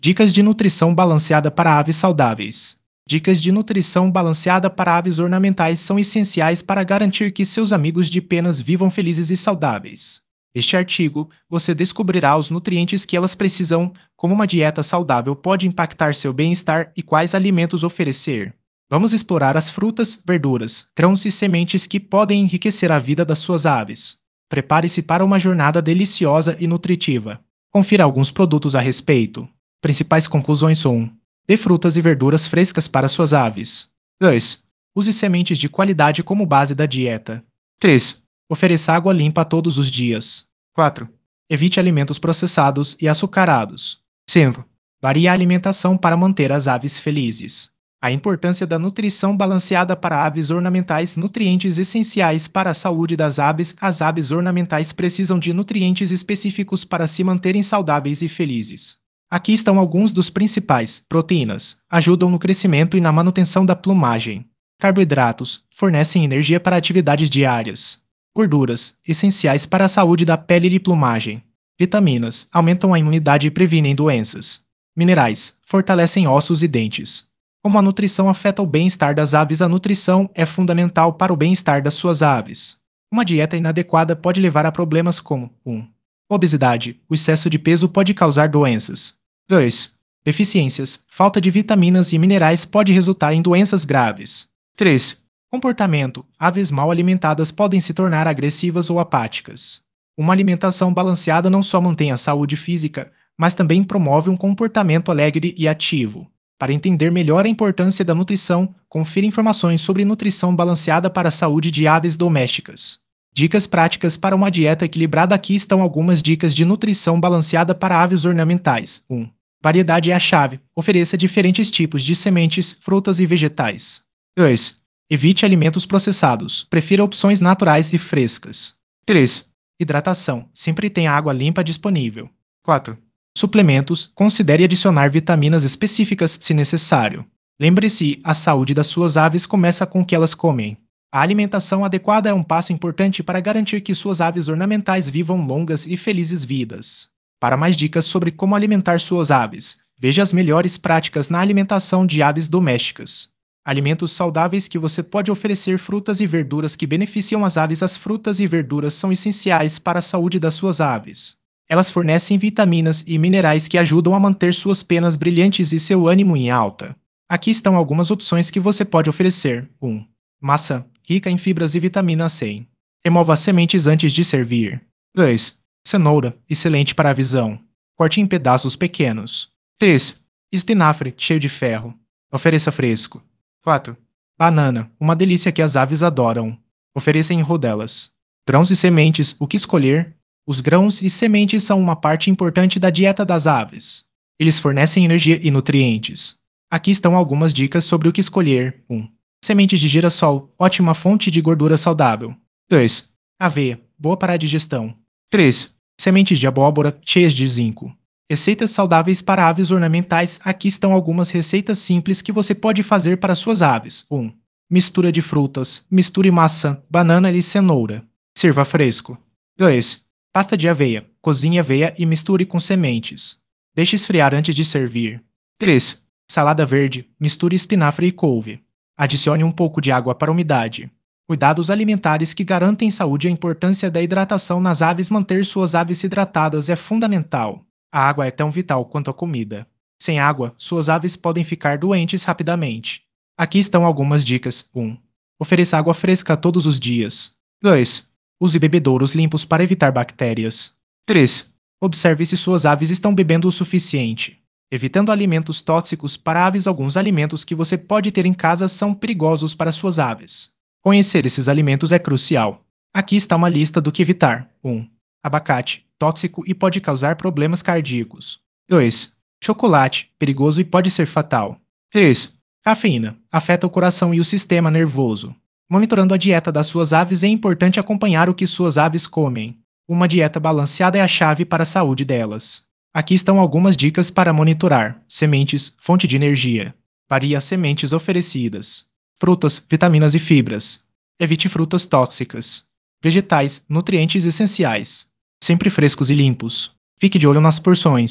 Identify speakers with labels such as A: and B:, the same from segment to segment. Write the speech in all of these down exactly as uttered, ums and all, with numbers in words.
A: Dicas de nutrição balanceada para aves saudáveis. Dicas de nutrição balanceada para aves ornamentais são essenciais para garantir que seus amigos de penas vivam felizes e saudáveis. Neste artigo, você descobrirá os nutrientes que elas precisam, como uma dieta saudável pode impactar seu bem-estar e quais alimentos oferecer. Vamos explorar as frutas, verduras, grãos e sementes que podem enriquecer a vida das suas aves. Prepare-se para uma jornada deliciosa e nutritiva. Confira alguns produtos a respeito. Principais conclusões: um. Dê frutas e verduras frescas para suas aves. dois. Use sementes de qualidade como base da dieta. três. Ofereça água limpa todos os dias. quatro. Evite alimentos processados e açucarados. cinco. Varie a alimentação para manter as aves felizes. A importância da nutrição balanceada para aves ornamentais. Nutrientes essenciais para a saúde das aves. As aves ornamentais precisam de nutrientes específicos para se manterem saudáveis e felizes. Aqui estão alguns dos principais. Proteínas ajudam no crescimento e na manutenção da plumagem. Carboidratos fornecem energia para atividades diárias. Gorduras essenciais para a saúde da pele e plumagem. Vitaminas aumentam a imunidade e previnem doenças. Minerais fortalecem ossos e dentes. Como a nutrição afeta o bem-estar das aves, a nutrição é fundamental para o bem-estar das suas aves. Uma dieta inadequada pode levar a problemas como um. Obesidade. O excesso de peso pode causar doenças. dois. Deficiências. Falta de vitaminas e minerais pode resultar em doenças graves. três. Comportamento. Aves mal alimentadas podem se tornar agressivas ou apáticas. Uma alimentação balanceada não só mantém a saúde física, mas também promove um comportamento alegre e ativo. Para entender melhor a importância da nutrição, confira informações sobre nutrição balanceada para a saúde de aves domésticas. Dicas práticas para uma dieta equilibrada. Aqui estão algumas dicas de nutrição balanceada para aves ornamentais. um. Variedade é a chave. Ofereça diferentes tipos de sementes, frutas e vegetais. dois. Evite alimentos processados. Prefira opções naturais e frescas. três. Hidratação. Sempre tenha água limpa disponível. quatro. Suplementos. Considere adicionar vitaminas específicas se necessário. Lembre-se, a saúde das suas aves começa com o que elas comem. A alimentação adequada é um passo importante para garantir que suas aves ornamentais vivam longas e felizes vidas. Para mais dicas sobre como alimentar suas aves, veja as melhores práticas na alimentação de aves domésticas. Alimentos saudáveis que você pode oferecer. Frutas e verduras que beneficiam as aves. As frutas e verduras são essenciais para a saúde das suas aves. Elas fornecem vitaminas e minerais que ajudam a manter suas penas brilhantes e seu ânimo em alta. Aqui estão algumas opções que você pode oferecer. um. Maçã, rica em fibras e vitamina C. Remova as sementes antes de servir. dois. Cenoura, excelente para a visão. Corte em pedaços pequenos. três. Espinafre, cheio de ferro. Ofereça fresco. quatro. Banana, uma delícia que as aves adoram. Ofereça em rodelas. Grãos e sementes, o que escolher? Os grãos e sementes são uma parte importante da dieta das aves. Eles fornecem energia e nutrientes. Aqui estão algumas dicas sobre o que escolher. um. Sementes de girassol, ótima fonte de gordura saudável. dois. Aveia, boa para a digestão. três. Sementes de abóbora, cheias de zinco. Receitas saudáveis para aves ornamentais. Aqui estão algumas receitas simples que você pode fazer para suas aves. um. Mistura de frutas. Misture maçã, banana e cenoura. Sirva fresco. dois. Pasta de aveia. Cozinhe aveia e misture com sementes. Deixe esfriar antes de servir. três. Salada verde. Misture espinafre e couve. Adicione um pouco de água para a umidade. Cuidados alimentares que garantem saúde. A importância da hidratação nas aves. Manter suas aves hidratadas é fundamental. A água é tão vital quanto a comida. Sem água, suas aves podem ficar doentes rapidamente. Aqui estão algumas dicas. um. Ofereça água fresca todos os dias. dois. Use bebedouros limpos para evitar bactérias. três. Observe se suas aves estão bebendo o suficiente. Evitando alimentos tóxicos para aves. Alguns alimentos que você pode ter em casa são perigosos para suas aves. Conhecer esses alimentos é crucial. Aqui está uma lista do que evitar. um. Abacate, tóxico e pode causar problemas cardíacos. dois. Chocolate, perigoso e pode ser fatal. três. Cafeína, afeta o coração e o sistema nervoso. Monitorando a dieta das suas aves, é importante acompanhar o que suas aves comem. Uma dieta balanceada é a chave para a saúde delas. Aqui estão algumas dicas para monitorar. Sementes, fonte de energia. Varie as sementes oferecidas. Frutas, vitaminas e fibras. Evite frutas tóxicas. Vegetais, nutrientes essenciais. Sempre frescos e limpos. Fique de olho nas porções.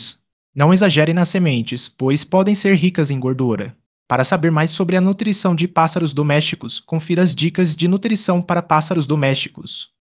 A: Não exagere nas sementes, pois podem ser ricas em gordura. Para saber mais sobre a nutrição de pássaros domésticos, confira as dicas de nutrição para pássaros domésticos.